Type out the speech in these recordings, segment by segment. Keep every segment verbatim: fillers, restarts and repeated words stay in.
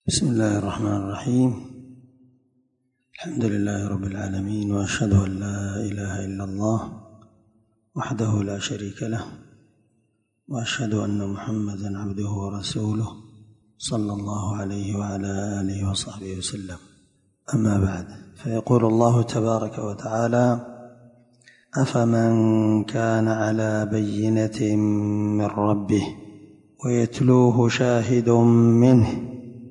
بسم الله الرحمن الرحيم. الحمد لله رب العالمين، وأشهد أن لا إله إلا الله وحده لا شريك له، وأشهد أن محمدًا عبده ورسوله صلى الله عليه وعلى آله وصحبه وسلم. أما بعد، فيقول الله تبارك وتعالى: أفمن كان على بينة من ربه ويتلوه شاهد منه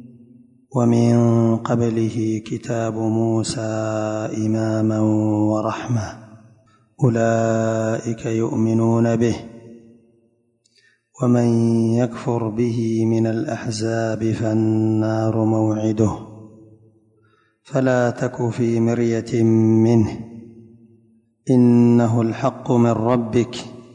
ومن قبله كتاب موسى إماما ورحمة أولئك يؤمنون به، ومن يكفر به من الأحزاب فالنار موعده، فلا تك في مرية منه إنه الحق من ربك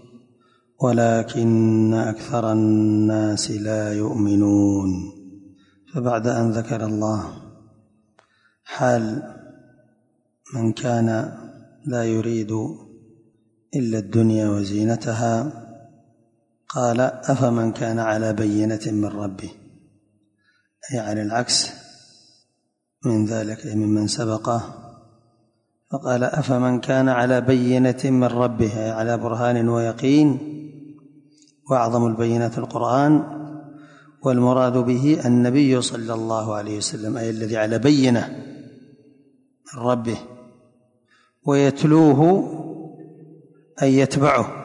ولكن أكثر الناس لا يؤمنون. فبعد أن ذكر الله حال من كان لا يريد إلا الدنيا وزينتها، قال: أفمن كان على بينة من ربه، أي على العكس من ذلك، أي ممن سبقه. فقال: أفمن كان على بينة من ربه، أي على برهان ويقين، وأعظم البينات القرآن، والمراد به النبي صلى الله عليه وسلم، أي الذي على بينة من ربه. ويتلوه أي يتبعه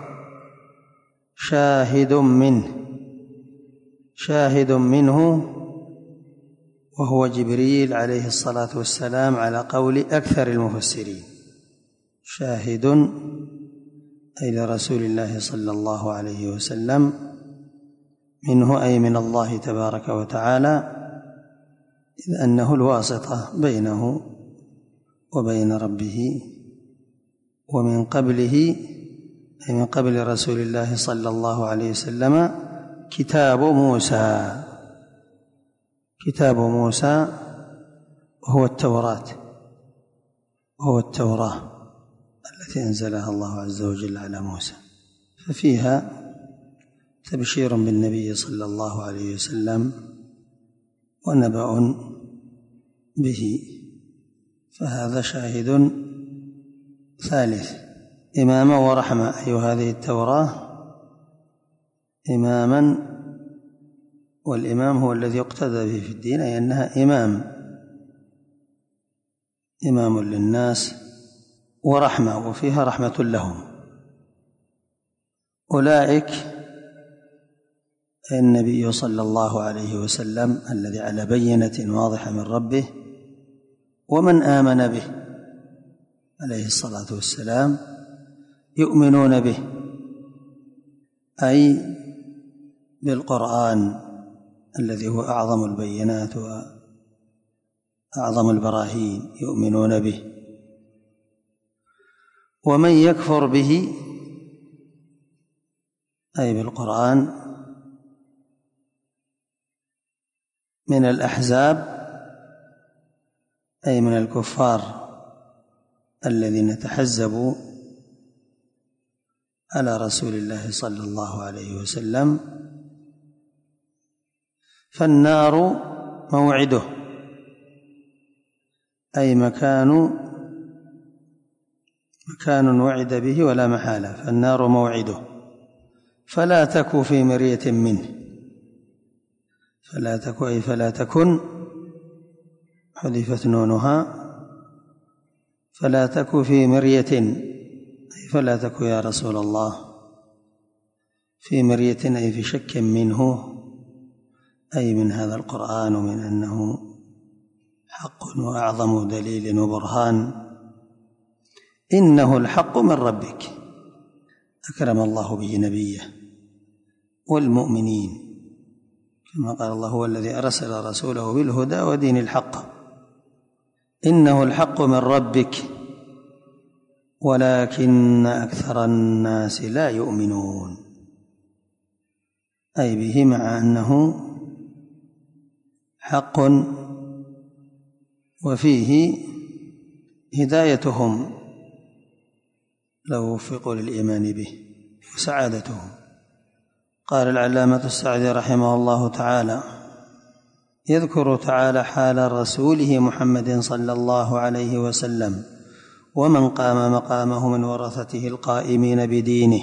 شاهد منه، شاهد منه وهو جبريل عليه الصلاة والسلام على قول أكثر المفسرين. شاهد أي لرسول الله صلى الله عليه وسلم منه، أي من الله تبارك وتعالى، إذ أنه الواسطة بينه وبين ربه. ومن قبله أي من قبل رسول الله صلى الله عليه وسلم كتاب موسى، كتاب موسى هو التوراة، وهو التوراة التي أنزلها الله عز وجل على موسى، ففيها تبشير بالنبي صلى الله عليه وسلم ونبأ به. فهذا شاهد ثالث، إماما ورحمة، أي هذه التوراة إماما، والإمام هو الذي يقتدى به في الدين، أي أنها إمام إمام للناس ورحمة، وفيها رحمة لهم. أولئك النبي صلى الله عليه وسلم الذي على بينة واضحة من ربه، ومن آمن به عليه الصلاة والسلام يؤمنون به، أي بالقرآن الذي هو أعظم البينات وأعظم البراهين، يؤمنون به. ومن يكفر به أي بالقرآن من الأحزاب، أي من الكفار الذين تحزبوا على رسول الله صلى الله عليه وسلم، فالنار موعده، أي مكان مكان وعد به ولا محالة، فالنار موعده، فلا تك في مرية منه. فلا تك أي فلا تكن، حذفت نونها، فلا تك في مرية، أي فلا تك يا رسول الله في مرية، أي في شك منه، أي من هذا القرآن، ومن أنه حق وأعظم دليل وبرهان. إنه الحق من ربك، أكرم الله به نبيه والمؤمنين، كما قال الله: هو الذي أرسل رسوله بالهدى ودين الحق. إنه الحق من ربك ولكن أكثر الناس لا يؤمنون، أي به مع أنه حق وفيه هدايتهم لو وفقوا للإيمان به وسعادتهم. قال العلامة السعدي رحمه الله تعالى: يذكر تعالى حال رسوله محمد صلى الله عليه وسلم ومن قام مقامه من ورثته القائمين بدينه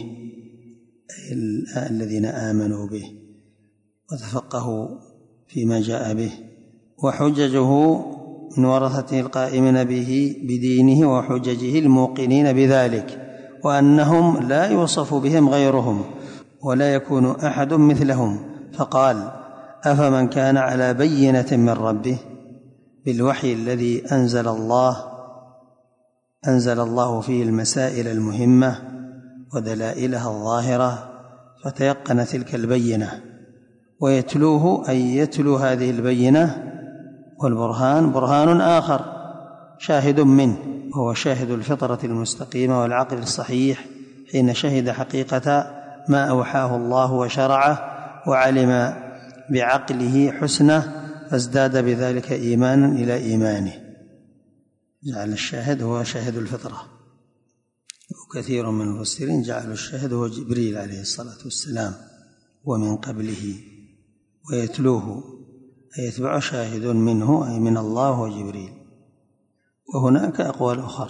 الذين آمنوا به وتفقهوا فيما جاء به، وحججه من ورثته القائمين به بدينه وحججه الموقنين بذلك، وأنهم لا يوصف بهم غيرهم ولا يكون أحد مثلهم. فقال: أفمن كان على بينة من ربه بالوحي الذي أنزل الله أنزل الله فيه المسائل المهمة ودلائلها الظاهرة فتيقن تلك البينة ويتلوه، أي يتلو هذه البينة والبرهان برهان آخر شاهد منه، وهو شاهد الفطرة المستقيمة والعقل الصحيح حين شهد حقيقة ما أوحاه الله وشرعه وعلم بعقله حسنه فازداد بذلك إيمانا إلى إيمانه. جعل الشاهد هو شاهد الفطرة، وكثير من المفسرين جعلوا الشاهد هو جبريل عليه الصلاة والسلام ومن قبله، ويتلوه أي يتبع شاهد منه أي من الله وجبريل. وهناك أقوال أخرى.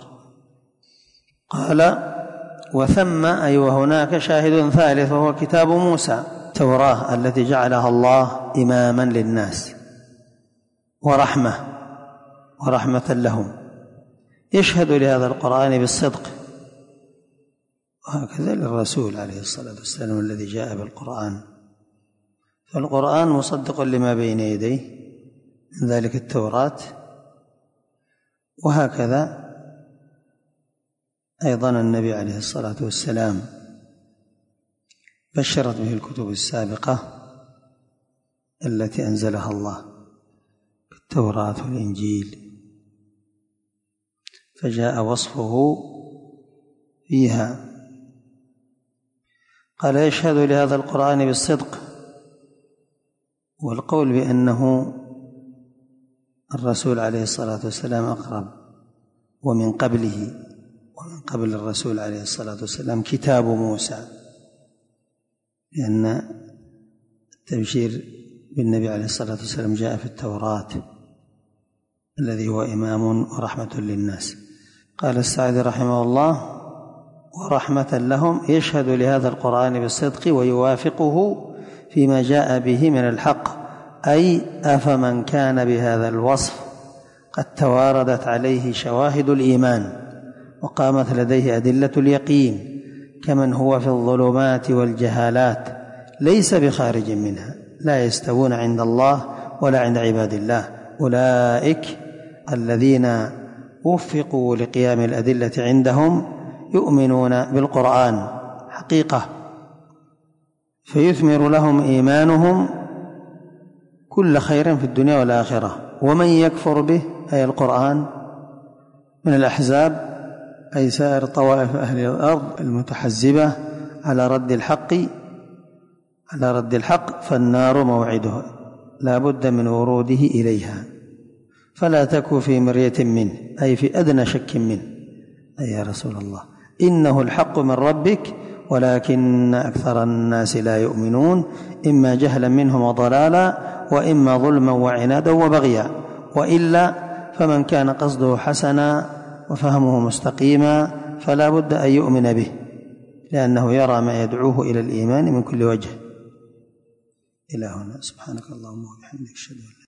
قال: وثم أي وهناك شاهد ثالث وهو كتاب موسى التوراة التي جعلها الله إماما للناس ورحمة ورحمة لهم، يشهد لهذا القرآن بالصدق، وهكذا للرسول عليه الصلاة والسلام الذي جاء بالقرآن. فالقرآن مصدق لما بين يديه من ذلك التوراة، وهكذا أيضا النبي عليه الصلاة والسلام بشرت به الكتب السابقة التي أنزلها الله التوراة والإنجيل، فجاء وصفه فيها. قال: يشهد لهذا القرآن بالصدق، والقول بأنه الرسول عليه الصلاة والسلام أقرب، ومن قبله ومن قبل الرسول عليه الصلاة والسلام كتاب موسى، لأن التبشير بالنبي عليه الصلاة والسلام جاء في التوراة الذي هو إمام ورحمة للناس. قال السعدي رحمه الله: ورحمة لهم يشهد لهذا القرآن بالصدق ويوافقه فيما جاء به من الحق، أي أفمن كان بهذا الوصف قد تواردت عليه شواهد الإيمان وقامت لديه أدلة اليقين كمن هو في الظلمات والجهالات ليس بخارج منها، لا يستوون عند الله ولا عند عباد الله، أولئك الذين وفقوا لقيام الأدلة عندهم يؤمنون بالقرآن حقيقة، فيثمر لهم إيمانهم كل خير في الدنيا والآخرة. ومن يكفر به أي القرآن من الأحزاب أي سائر طوائف أهل الأرض المتحزبة على رد الحق على رد الحق فالنار موعده لا بد من وروده إليها، فلا تك في مرية منه أي في أدنى شك منه، أي يا رسول الله إنه الحق من ربك ولكن أكثر الناس لا يؤمنون، إما جهلا منهم وضلالا وإما ظلما وعنادا وبغيا، وإلا فمن كان قصده حسنا وفهمه مستقيما فلا بد أن يؤمن به، لأنه يرى ما يدعوه إلى الإيمان من كل وجه. إلى هنا، سبحانك اللهم وبحمدك، أشهد أن لا إله إلا أنت.